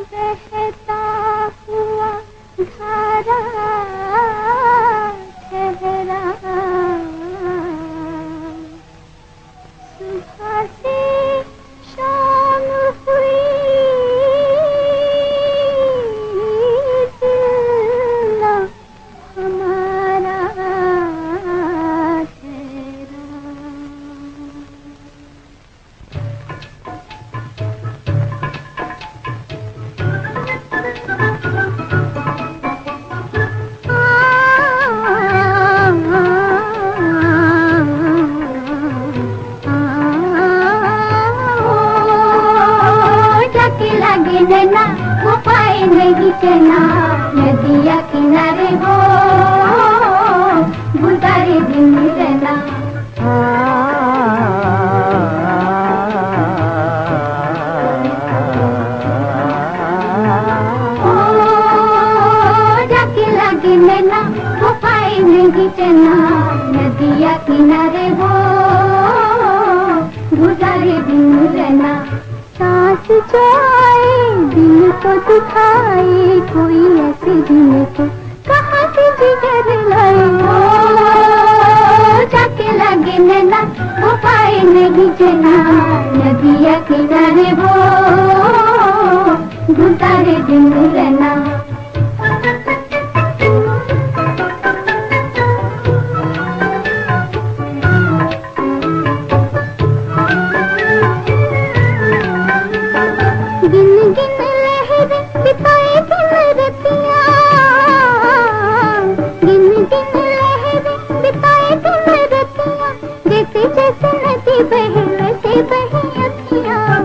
बहता हुआ धारा ठहरा, सुबह से शाम हुई दिल न हमारा ठहरा। नैना वो पाए नहीं चना, नदिया किनारे हो गुजारे दिन रहना। जाके लगे नैना वो पाए नहीं चना, नदिया किनारे हो गुजारे दिन रहना। सांस जो आए दिल को दिखाए, कोई ऐसे जीने को कहाँ से जिगर लाए। जाके लगे नैना वो पाए नहीं जना, नदिया किनारे वो गुजारे दिन रहना। जैसे नदी बहे वैसे बहे अखियाँ,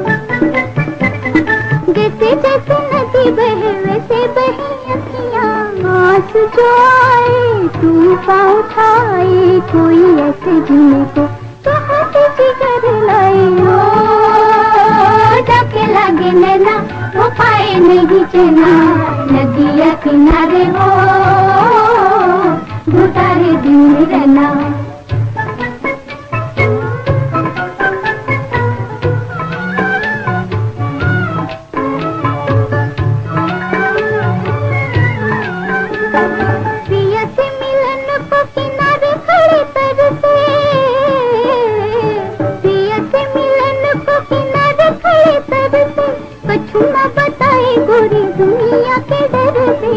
जैसे जैसे नदी बहे वैसे बहे अखियाँ। आस जो आए तूफान उठाए, कोई ऐसे जीने को कहाँ से जिगर लाए। जाके लगे नैना वो पाए नहीं चना, नदिया किनारे हो गुजारे दिन रहना। कछु न बताए गोरी दुनिया के डर से,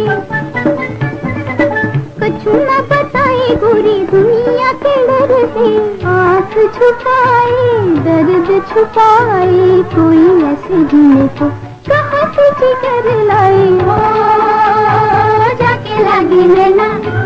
कछु न बताए गोरी दुनिया के डर से। आँख छुपाए दर्द छुपाए, कोई ऐसे जीने को कहाँ से जिगर लाए। जाके लगे नैना